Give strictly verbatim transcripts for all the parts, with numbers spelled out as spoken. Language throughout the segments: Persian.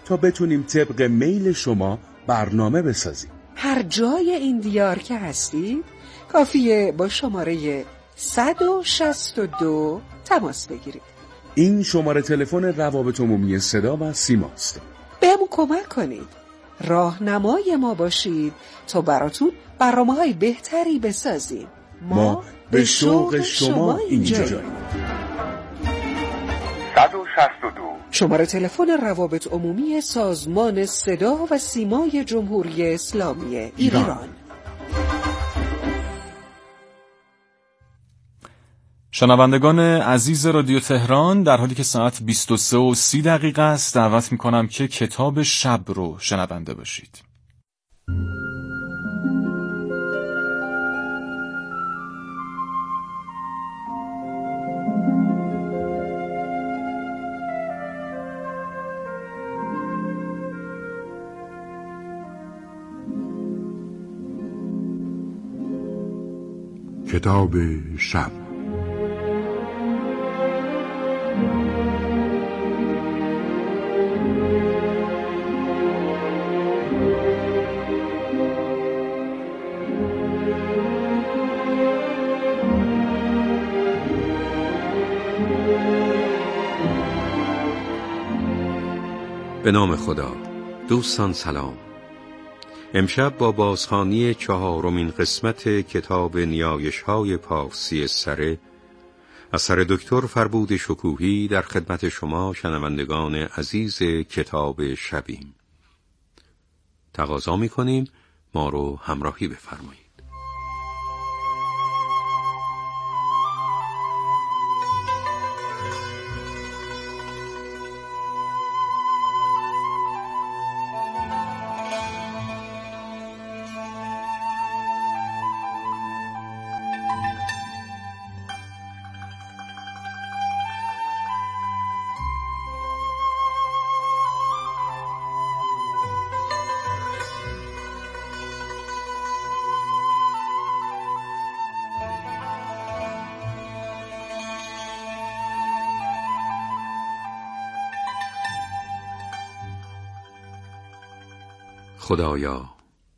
تا بتونیم طبق میل شما برنامه بسازیم. هر جای این دیار که هستید کافیه با شماره صد و شصت و دو تماس بگیرید. این شماره تلفن روابط عمومی صدا و سیماست. بهمون کمک کنید، راهنمای ما باشید تا براتون برنامه‌های بهتری بسازیم. ما, ما به شوق شما اینجاییم. صد و شصت و دو شماره تلفن روابط عمومی سازمان صدا و سیمای جمهوری اسلامی ایران, ایران. شنوندگان عزیز رادیو تهران، در حالی که ساعت بیست و سه و سی دقیقه است، دعوت می‌کنم که کتاب شب رو شنونده باشید. کتاب شب. به نام خدا. دوستان سلام. امشب با بازخوانی چهارمین قسمت کتاب نیایش‌های پارسی سره اثر دکتر فربود شکوهی در خدمت شما شنوندگان عزیز کتاب شبیم. تقاضا می‌کنیم ما رو همراهی بفرمایید. خدایا،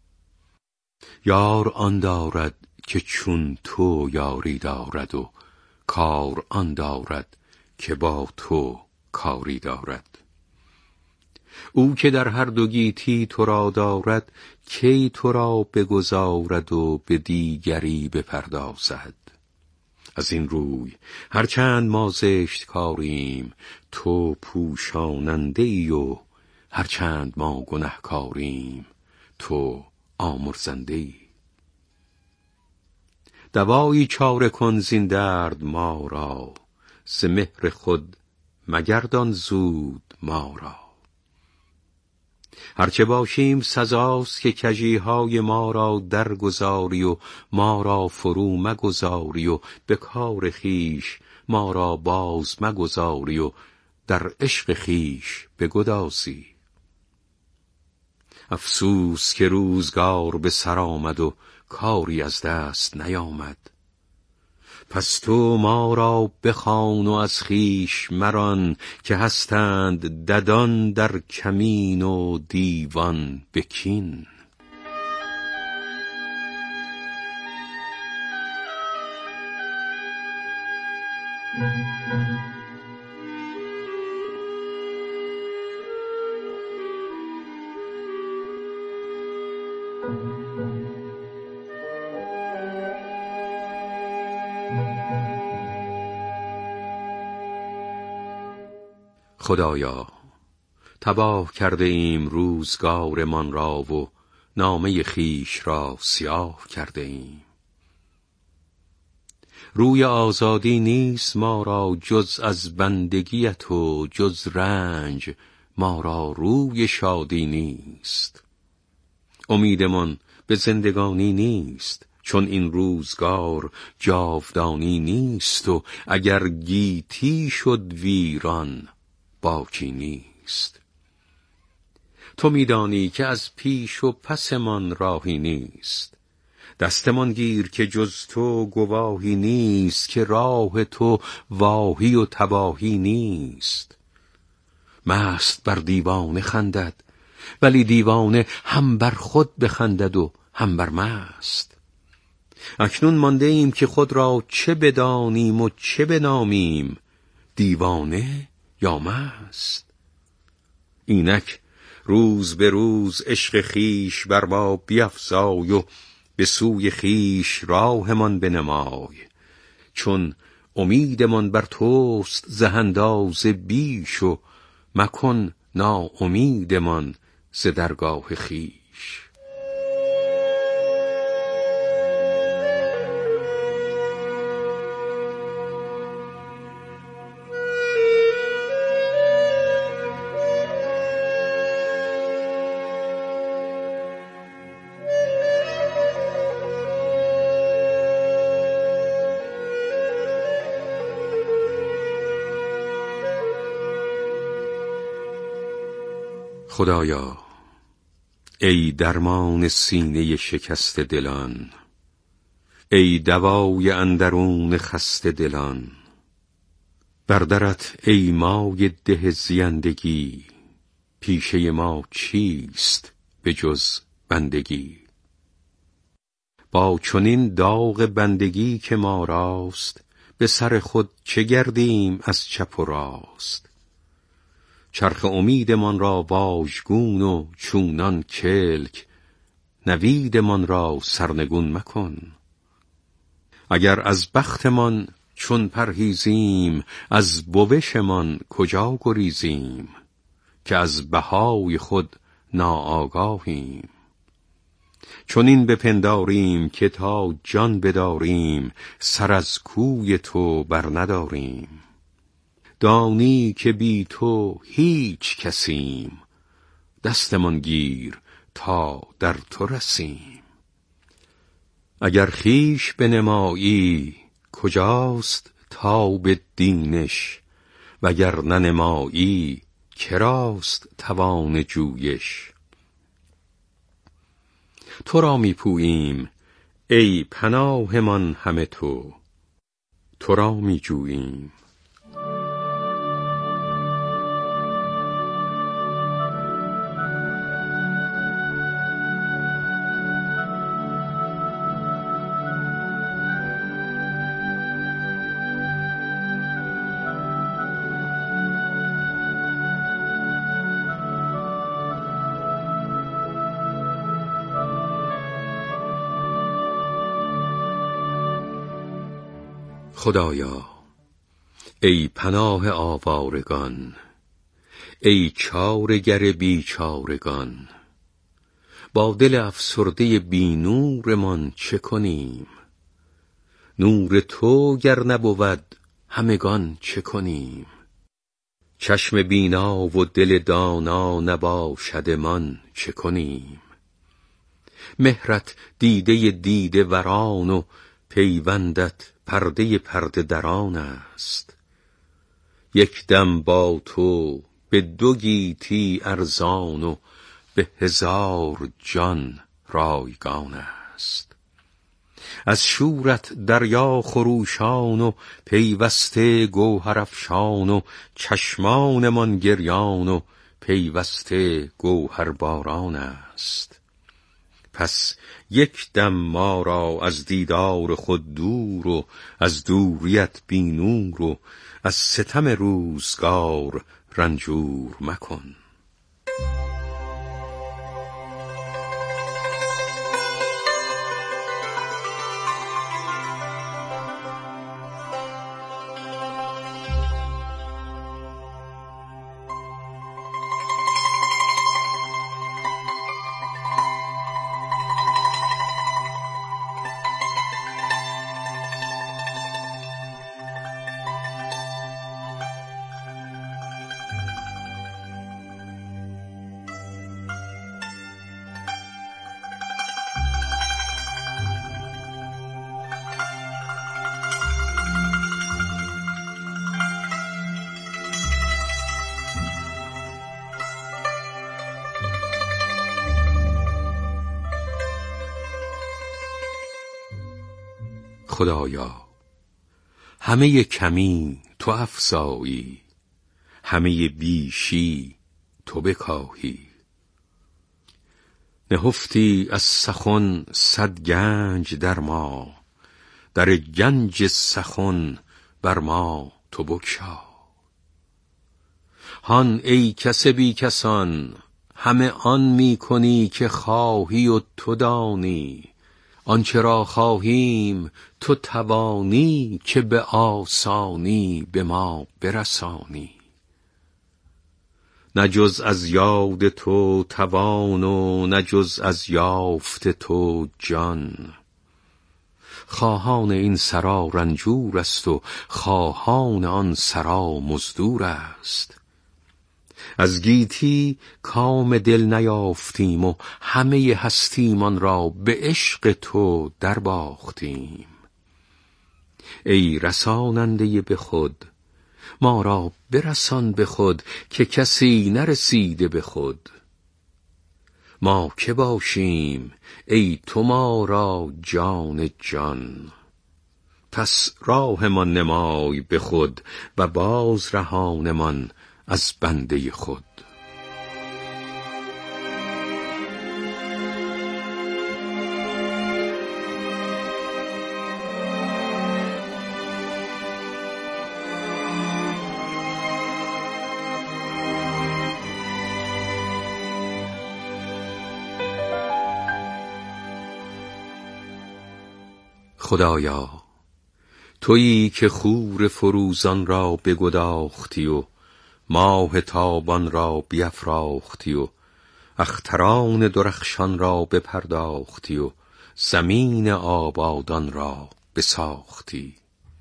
یار آن دارد که چون تو یاری دارد و کار آن دارد که با تو کاری دارد. او که در هر دو گیتی تو را دارد، کی تو را بگذارد و به دیگری بپردازد. از این روی هرچند ما زشت کاریم، تو پوشاننده ای و هرچند ما گنهکاریم، تو آمرزنده ای. دوایی چاره کن زین درد ما را، ز مهر خود مگردان زود ما را. هرچه باشیم سزاست که کژیهای ما را درگذاری و ما را فرو مگذاری و به کار خویش ما را باز مگذاری و در عشق خویش بگدازی. افسوس که روزگار به سر آمد و کاری از دست نیامد. پس تو ما را بخوان و از خویش مران، که هستند ددان در کمین و دیوان به کین. خدایا، تباه کرده ایم روزگارمان را و نامه خویش را سیاه کرده ایم. روی آزادی نیست ما را جز از بندگیت و جز رنج ما را روی شادی نیست. امیدمان به زندگانی نیست، چون این روزگار جاودانی نیست و اگر گیتی شد ویران باکی نیست. تو میدانی که از پیش و پسمان راهی نیست. دستمان گیر که جز تو گواهی نیست، که راه تو واهی و تباهی نیست. مست بر دیوانه خندد، ولی دیوانه هم بر خود بخندد و هم بر مست. اکنون مانده ایم که خود را چه بدانیم و چه بنامیم، دیوانه یا مست. اینک روز به روز عشق خیش بر ما بیفزای و به سوی خیش راهمان بنمای. چون امیدمان بر توست ز اندازه بیش و مکن ناامیدمان ز درگاه خیش. خدایا ای درمان سینه شکست دلان، ای دوای اندرون خسته دلان. بر درت ای مای ده زیندگی، پیشه ما چیست به جز بندگی. با چنین داغ بندگی که ما راست، به سر خود چه گردیم از چپ و راست. چرخ امیدمان را واژگون و چونان کلک، نویدمان را سرنگون مکن. اگر از بختمان چون پرهیزیم، از بوشمان کجا گریزیم. که از بهای خود ناآگاهیم. چون این بپنداریم که تا جان بداریم، سر از کوی تو بر نداریم. دانی که بی تو هیچ کسیم، دستمان گیر تا در تو رسیم. اگر خیش بنمایی کجاست تاب دینش، وگر ننمایی کراست توان جویش. تو را می پوییم ای پناهمان همه تو، تو را می جوییم. خدایا ای پناه آوارگان، ای چارگر بیچارگان. با دل افسرده بی نورمان چه کنیم؟ نور تو گر نبود همگان چه کنیم؟ چشم بینا و دل دانا نباشدمان چه کنیم؟ مهرت دیده دیده وران و پیوندت پرده پرده دران است. یک دم با تو به دو گیتی ارزان و به هزار جان رایگان است. از شورت دریا خروشان و پیوسته گوهر افشان و چشمانمان گریان و پیوسته گوهر باران است. پس یک دم ما را از دیدار خود دور و از دوریت بی نور و از ستم روزگار رنجور مکن. خدایا همه کمی تو افزایی، همه بیشی تو بکاهی. نهفتی از سخن صد گنج در ما، در گنج سخن بر ما تو بگشا. هان ای کس بی کسان، همه آن می کنی که خواهی و تو دانی. آنچه را خواهیم تو توانی، که به آسانی به ما برسانی. نه جز از یاد تو توان و نه جز از یافت تو جان. خواهان این سرا رنجور است و خواهان آن سرا مزدور است. از گیتی کام دل نیافتیم و همه هستیمان را به عشق تو در باختیم. ای رساننده به خود، ما را برسان به خود، که کسی نرسیده به خود. ما که باشیم ای تو ما را جان جان. پس راهمان نمای به خود و باز رهانمان از بنده خود. خدایا، تویی که خور فروزان را بگداختی و ماه تابان را بیفراختی و اختران درخشان را بپرداختی و زمین آبادان را بساختی.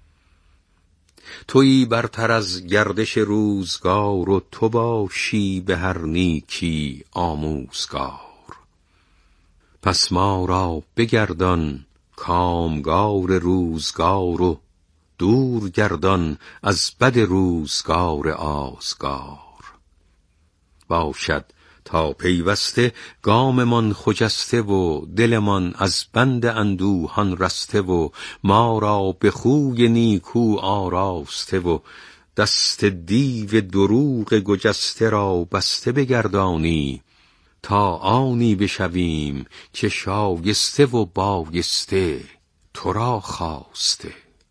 تویی برتر از گردش روزگار و تو باشی به هر نیکی آموزگار. پس ما را بگردان کامگار روزگار و دور گردان از بد روزگار آزگار. باشد تا پیوسته گاممان خجسته و دلمان از بند اندوهان رسته و ما را به خوی نیکو آراسته و دست دیو دروغ گجسته را بسته بگردانی، تا آنی بشویم که شایسته و بایسته تو را خواسته.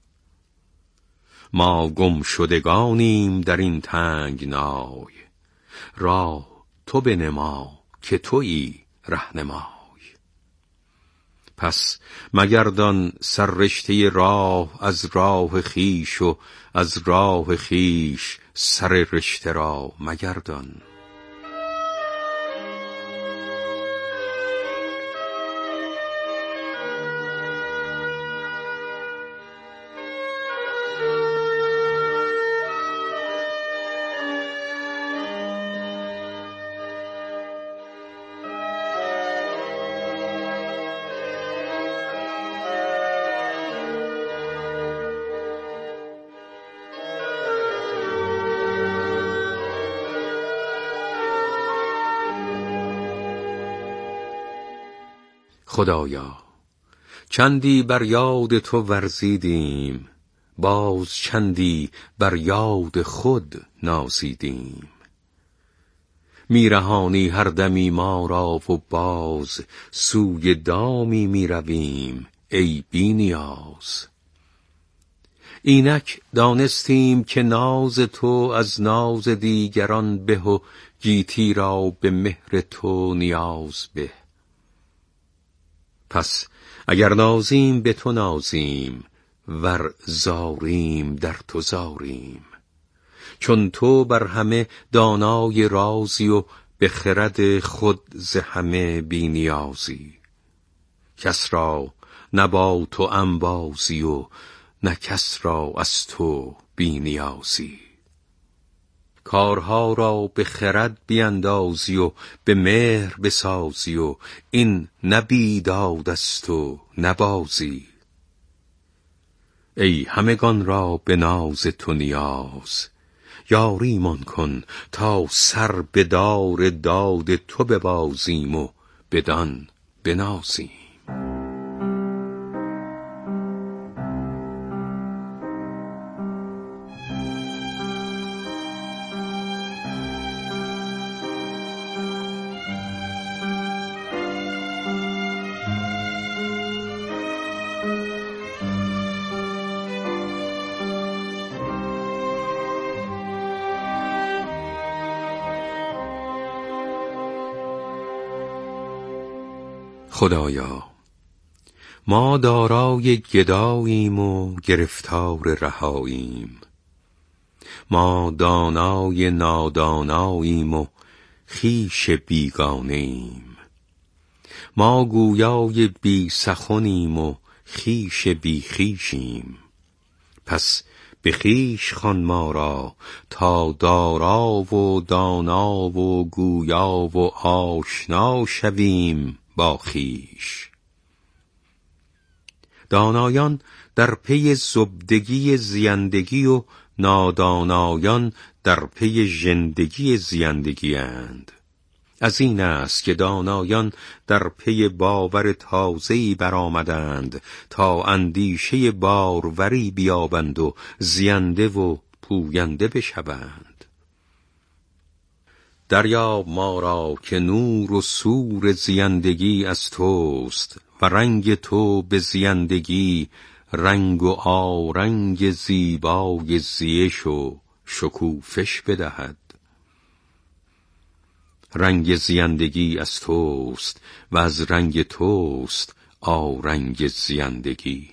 ما گم شدگانیم در این تنگنای، راه تو بنما که تویی رهنمای. پس مگردان سررشته راه از راه خیش و از راه خیش سر رشته را مگردان. خدایا، چندی بر یاد تو ورزیدیم، باز چندی بر یاد خود نازیدیم. میرهانی هر دمی ما را و باز سوی دامی میرویم ای بی نیاز. اینک دانستیم که ناز تو از ناز دیگران به و گیتی را به مهر تو نیاز به. پس اگر نازیم به تو نازیم، ور زاریم در تو زاریم. چون تو بر همه دانای رازی و به خرد خود ز همه بی نیازی. کس را نه با تو انبازی و نه کس را از تو بی نیازی. کارها را به خرد بیندازی و به مهر بسازی و این نه بیداد است و نه بازی. ای همگان را به ناز تو نیاز، یاریمان کن تا سر به دار داد تو ببازیم و بدان بنازیم. خدایا ما دارای گداییم و گرفتار رهاییم، ما دانای ناداناییم و خویش بیگانه‌ایم، ما گویای بی سخنیم و خویش بی خویشیم. پس به خویش خوان ما را تا دارا و دانا و گویا و آشنا شویم با خویش. دانایان در پی زبدگی زیندگی و نادانایان در پی ژندگی زیندگی اند. از این است که دانایان در پی باور تازه‌ای برآمدند تا اندیشه باروری بیابند و زینده و پوینده بشوند. دریاب ما را که نور و سور زیندگی از توست و رنگ تو به زیندگی رنگ و آرنگ زیبای زیش و شکوفش بدهد. رنگ زیندگی از توست و از رنگ توست آرنگ زیندگی.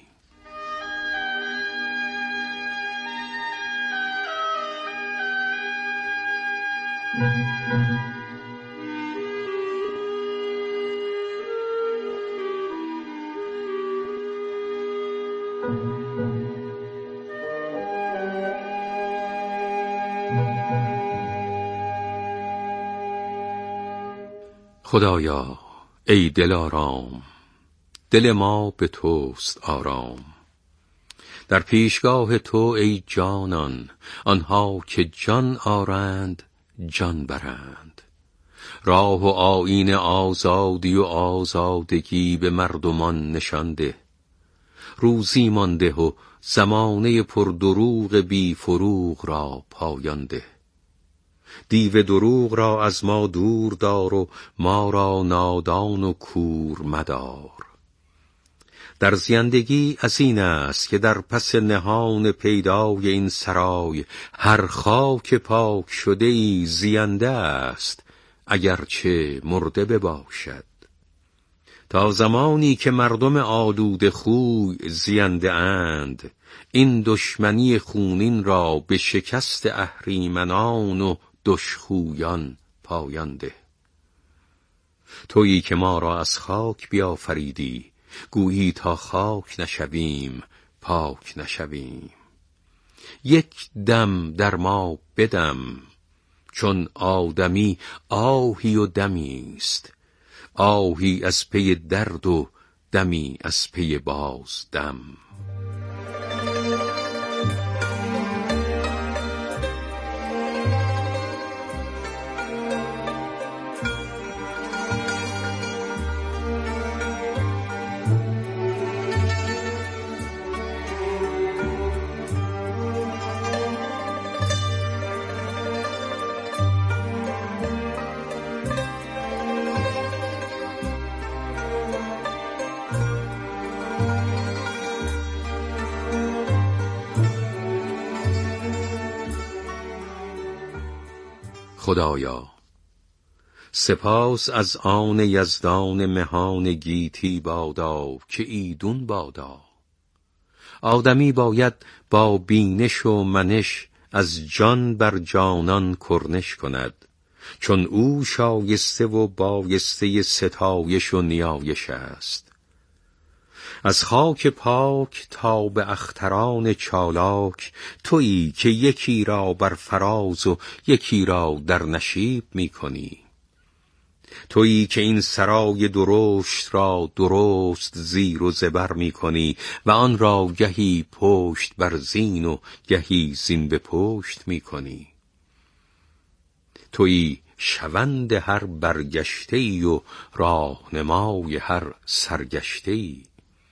خدایا ای دل آرام، دل ما به توست آرام. در پیشگاه تو ای جانان، آنها که جان آرند جان برند. راه و آیین آزادی و آزادگی به مردمان نشان ده. روزی مانده و زمانه پر دروغ بی فروغ را پایان ده. دیو دروغ را از ما دور دار و ما را نادان و کور مدار. در زیندگی از این است که در پس نهان پیدای این سرای هر خاک پاک شده ای زینده است اگرچه مرده بباشد. تا زمانی که مردم آلوده خوی زینده اند این دشمنی خونین را به شکست اهریمنان و دشخویان پایان ده. تویی که ما را از خاک بیافریدی، گویی تا خاک نشویم پاک نشویم. یک دم در ما بدم، چون آدمی آهی و دمی است. آهی از پی درد و دمی از پی باز دم. خدایا سپاس از آن یزدان مهان گیتی بادا که ایدون بادا. آدمی باید با بینش و منش از جان بر جانان کرنش کند، چون او شایسته و بایسته ستایش و نیایش است. از خاک پاک تا به اختران چالاک تویی که یکی را بر فراز و یکی را در نشیب می کنی. تویی که این سرای درشت را درست زیر و زبر می کنی و آن را گهی پشت بر زین و گهی زین به پشت می کنی. تویی شوند هر برگشته‌ای و راهنمای هر سرگشته‌ای.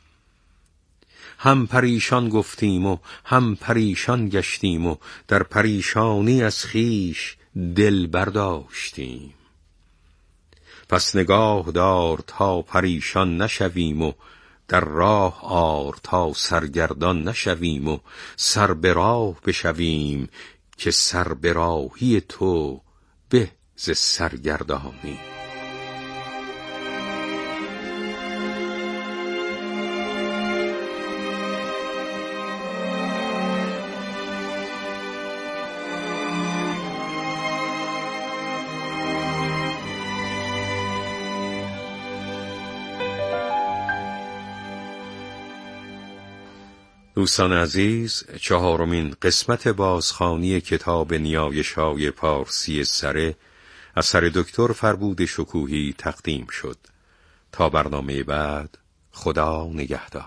هم پریشان گفتیم و هم پریشان گشتیم و در پریشانی از خویش دل برداشتیم. پس نگاه دار تا پریشان نشویم و در راه آر تا سرگردان نشویم و سر به راه بشویم که سر به راهی تو به ز سرگردانی. دوستان عزیز، چهارمین قسمت بازخوانی کتاب نیایش‌های پارسی سره اثر دکتر فربود شکوهی تقدیم شد. تا برنامه بعد، خدا نگهدار.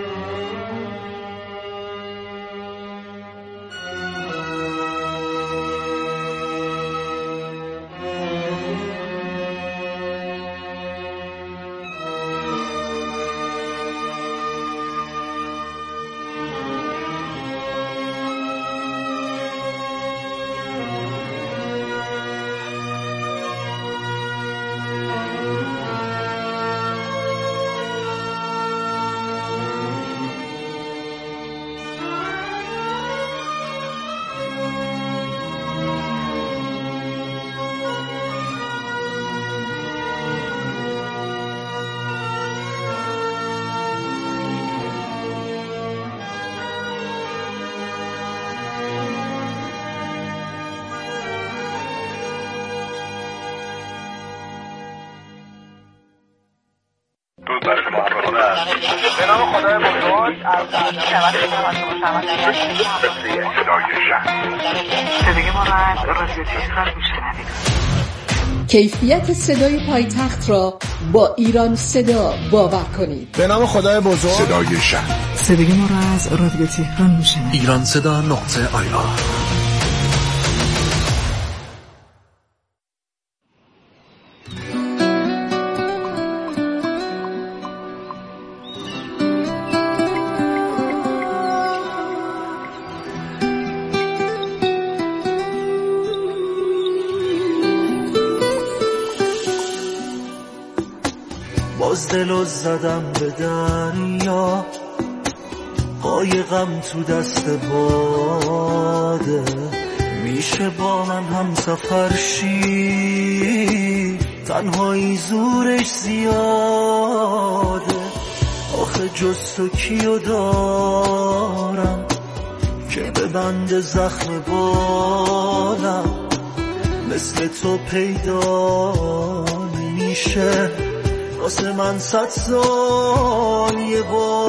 به نام خدای بزرگ صدای ما را رادیو تهران میشنوید. کیفیت صدای پایتخت را با ایران صدا باور کنید. به نام خدای بزرگ صدای شهر. صدای ما را از رادیو تهران میشنوید. ایران صدا نقطه آی آر. باز دلو زدم به دریا، قایقم تو دست باده، میشه با من هم سفر شی، تنهایی زورش زیاده، آخه جز تو کیو دارم که ببند زخم بالم، مثل تو پیدا میشه واسه من صد سال یه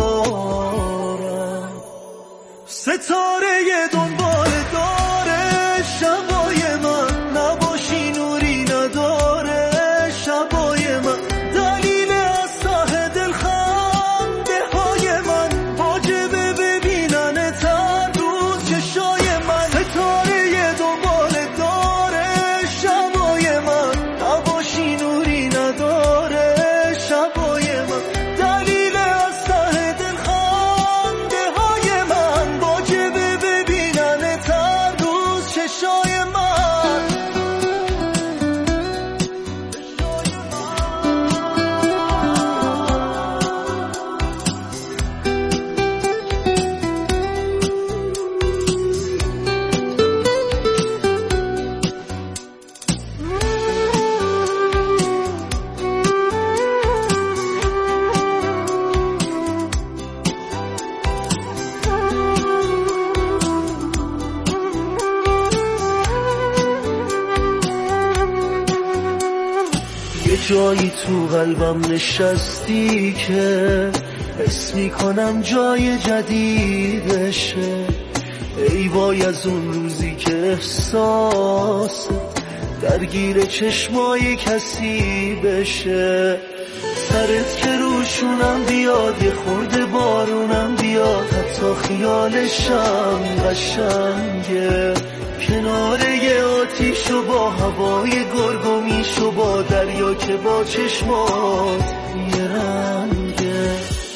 بارم. ستاره دنبال داره شبای من، نباشی نوری نداره شبای من، دلیل از ته دل خنده های من، واجبه ببینن تر رو چشای من. ستاره دنبال داره شبای من، نباشی نوری نداره شبای من، دلیل از ته دل خنده های من، واجبه ببینن تر روز چشای من. یه جایی تو قلبم نشستی که حس میکنم جای جدیدشه، ای وای از اون روزی که احساس درگیر چشمای کسی بشه، سرت که روشونم بیاد، یه خورده بارونم بیاد، حتی خیالشم قشنگه، کنار یه آتیش و با هوای گرگومیش و با دریا که با چشمات یه رنگه.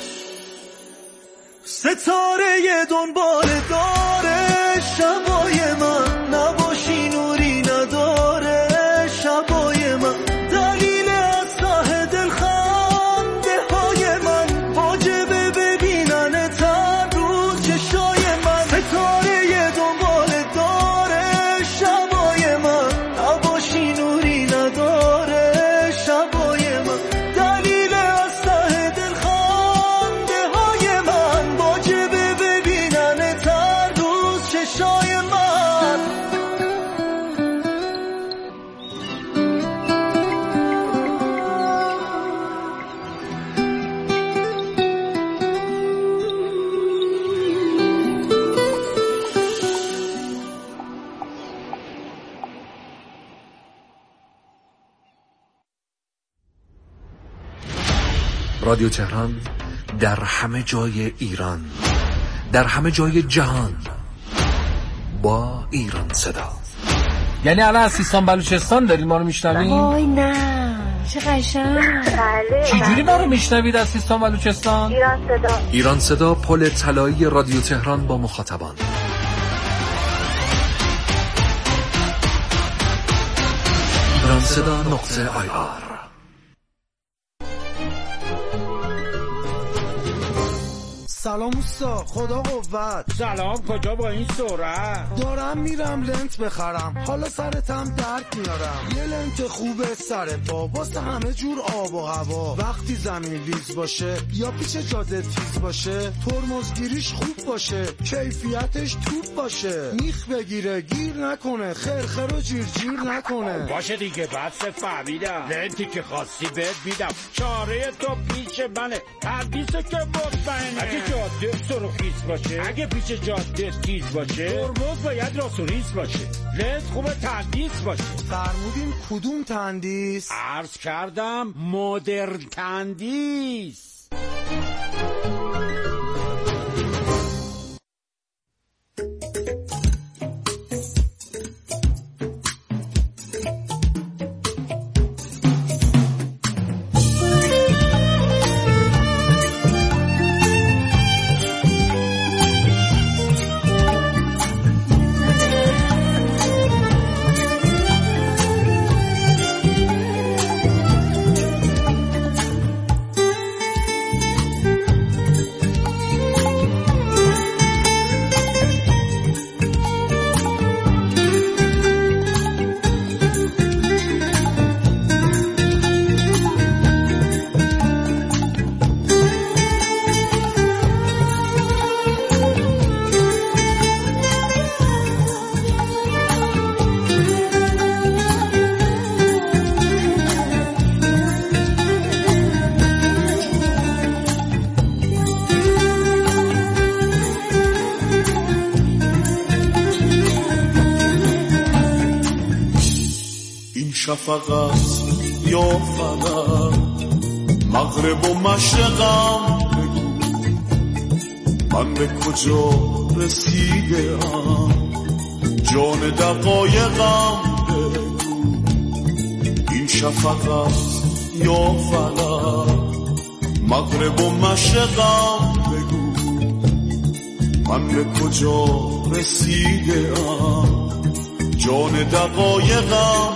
ستاره دنبال داره شبای من، نباشی نوری نداره شبای من، دلیل از ته دل خنده های من، واجبه ببینن تر روز چشای من. ستاره دنبال داره شبای من، نباشی نوری نداره شبای من، دلیل از ته دل خنده های من، واجبه ببینن تر روز چشای من. رادیو تهران در همه جای ایران، در همه جای جهان، با ایران صدا. یعنی الان از سیستان بلوچستان دارید ما رو میشنوید؟ وای نه چه قشنگ. بله. چجوری ما رو میشنوید از سیستان بلوچستان؟ ایران صدا. ایران صدا، پل طلایی رادیو تهران با مخاطبان. ایران صدا نقطه آی آر. سلام اوستا، خدا قوت. سلام، کجا با این سرعت؟ دارم میرم لنت بخرم، حالا سرتم درد میارم. یه لنت خوبه سر پا واسه همه جور آب و هوا. وقتی زمین لیز باشه یا پیچ جاده تیز باشه، ترمزگیریش خوب باشه، کیفیتش توپ باشه، میخ بگیره گیر نکنه، خرخر و جیر جیر نکنه. باشه دیگه، بس فهمیدم. لنتی که خواستی بهت میدم، چاره تو پیش منه، تندیسه که مطمئنه. اگه جاده سرخیز باشه، اگه پیچ جاده تیز باشه، ترمز باید راست و ریز باشه، لنز خوبه تندیس باشه. فرمودین کدوم تندیس؟ عرض کردم مدرن تندیس. شفقت یا فلک، مغرب و مشرقم بگو، من به کجا رسیدم، جان دقایقم بگو. این شفقت یا فلک، مغرب و مشرقم بگو، من به کجا رسیدم، جان دقایقم.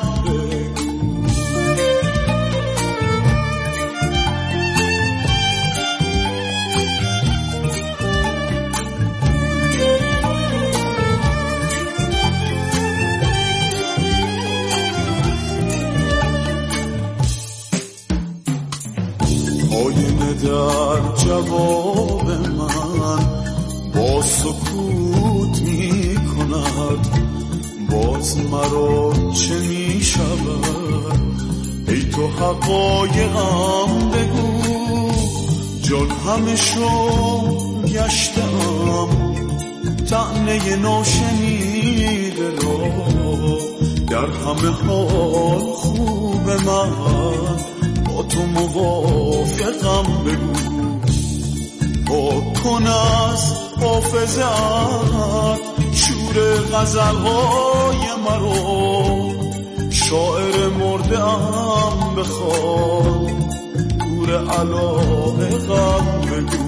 آینه در جواب من با سکوت می کند، باز مرا چه می شود؟ ای تو حقایقم بگو، جان همه شو گشتم، طعنه ناشنیده را در همه حال خوب من، با تو موافقم بگو. پاک کن از حافظت شور غزلهای مرا، شاعر مرده ام بخواد، گور علایقم بگو.